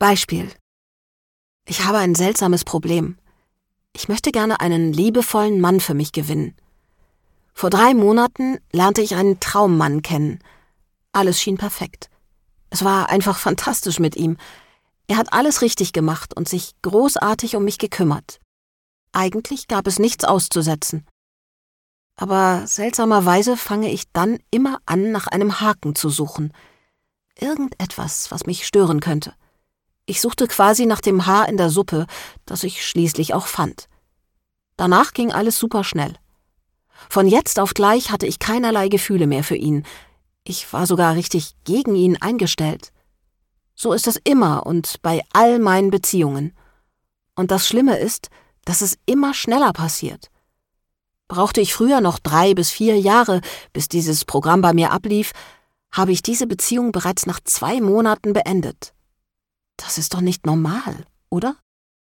Beispiel. Ich habe ein seltsames Problem. Ich möchte gerne einen liebevollen Mann für mich gewinnen. Vor 3 Monaten lernte ich einen Traummann kennen. Alles schien perfekt. Es war einfach fantastisch mit ihm. Er hat alles richtig gemacht und sich großartig um mich gekümmert. Eigentlich gab es nichts auszusetzen. Aber seltsamerweise fange ich dann immer an, nach einem Haken zu suchen. Irgendetwas, was mich stören könnte. Ich suchte quasi nach dem Haar in der Suppe, das ich schließlich auch fand. Danach ging alles super schnell. Von jetzt auf gleich hatte ich keinerlei Gefühle mehr für ihn. Ich war sogar richtig gegen ihn eingestellt. So ist es immer und bei all meinen Beziehungen. Und das Schlimme ist, dass es immer schneller passiert. Brauchte ich früher noch 3 bis 4 Jahre, bis dieses Programm bei mir ablief, habe ich diese Beziehung bereits nach 2 Monaten beendet. Das ist doch nicht normal, oder?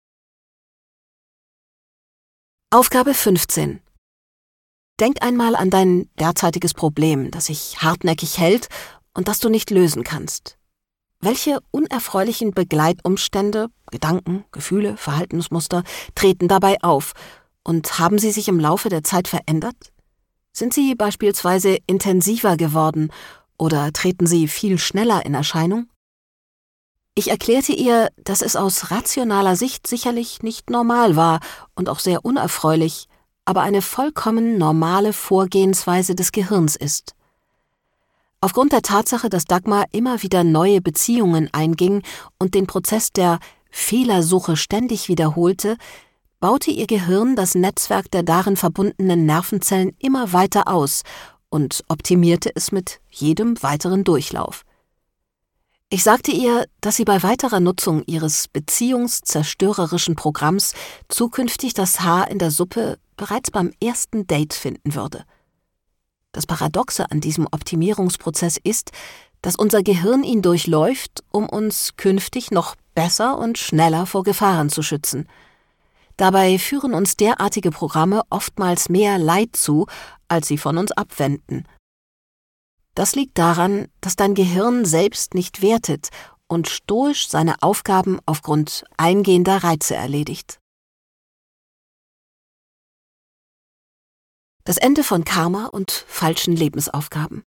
Aufgabe 15. Denk einmal an dein derzeitiges Problem, das sich hartnäckig hält und das du nicht lösen kannst. Welche unerfreulichen Begleitumstände, Gedanken, Gefühle, Verhaltensmuster treten dabei auf und haben sie sich im Laufe der Zeit verändert? Sind sie beispielsweise intensiver geworden oder treten sie viel schneller in Erscheinung? Ich erklärte ihr, dass es aus rationaler Sicht sicherlich nicht normal war und auch sehr unerfreulich, aber eine vollkommen normale Vorgehensweise des Gehirns ist. Aufgrund der Tatsache, dass Dagmar immer wieder neue Beziehungen einging und den Prozess der Fehlersuche ständig wiederholte, baute ihr Gehirn das Netzwerk der darin verbundenen Nervenzellen immer weiter aus und optimierte es mit jedem weiteren Durchlauf. Ich sagte ihr, dass sie bei weiterer Nutzung ihres beziehungszerstörerischen Programms zukünftig das Haar in der Suppe bereits beim ersten Date finden würde. Das Paradoxe an diesem Optimierungsprozess ist, dass unser Gehirn ihn durchläuft, um uns künftig noch besser und schneller vor Gefahren zu schützen. Dabei führen uns derartige Programme oftmals mehr Leid zu, als sie von uns abwenden. Das liegt daran, dass dein Gehirn selbst nicht wertet und stoisch seine Aufgaben aufgrund eingehender Reize erledigt. Das Ende von Karma und falschen Lebensaufgaben.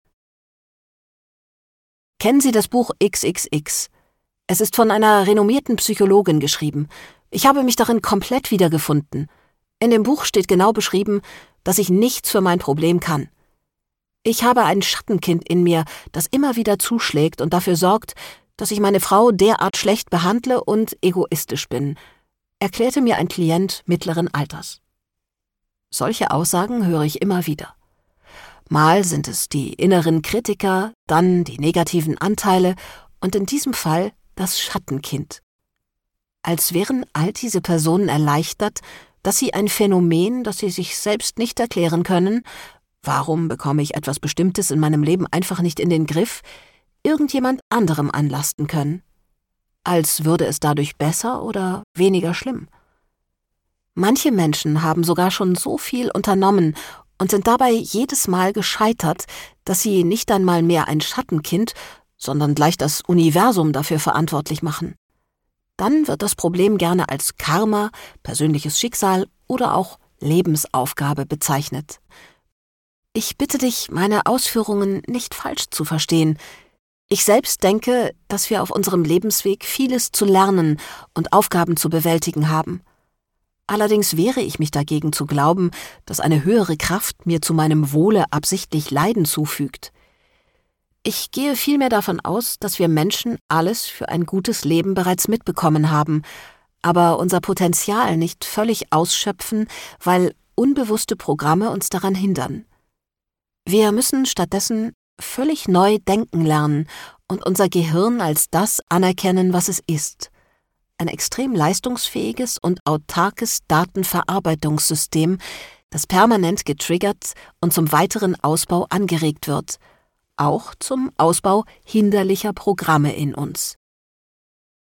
Kennen Sie das Buch XXX? Es ist von einer renommierten Psychologin geschrieben. Ich habe mich darin komplett wiedergefunden. In dem Buch steht genau beschrieben, dass ich nichts für mein Problem kann. Ich habe ein Schattenkind in mir, das immer wieder zuschlägt und dafür sorgt, dass ich meine Frau derart schlecht behandle und egoistisch bin, erklärte mir ein Klient mittleren Alters. Solche Aussagen höre ich immer wieder. Mal sind es die inneren Kritiker, dann die negativen Anteile und in diesem Fall das Schattenkind. Als wären all diese Personen erleichtert, dass sie ein Phänomen, das sie sich selbst nicht erklären können, warum bekomme ich etwas Bestimmtes in meinem Leben einfach nicht in den Griff, irgendjemand anderem anlasten können. Als würde es dadurch besser oder weniger schlimm. Manche Menschen haben sogar schon so viel unternommen und sind dabei jedes Mal gescheitert, dass sie nicht einmal mehr ein Schattenkind, sondern gleich das Universum dafür verantwortlich machen. Dann wird das Problem gerne als Karma, persönliches Schicksal oder auch Lebensaufgabe bezeichnet. Ich bitte dich, meine Ausführungen nicht falsch zu verstehen. Ich selbst denke, dass wir auf unserem Lebensweg vieles zu lernen und Aufgaben zu bewältigen haben. Allerdings wehre ich mich dagegen zu glauben, dass eine höhere Kraft mir zu meinem Wohle absichtlich Leiden zufügt. Ich gehe vielmehr davon aus, dass wir Menschen alles für ein gutes Leben bereits mitbekommen haben, aber unser Potenzial nicht völlig ausschöpfen, weil unbewusste Programme uns daran hindern. Wir müssen stattdessen völlig neu denken lernen und unser Gehirn als das anerkennen, was es ist. Ein extrem leistungsfähiges und autarkes Datenverarbeitungssystem, das permanent getriggert und zum weiteren Ausbau angeregt wird, auch zum Ausbau hinderlicher Programme in uns.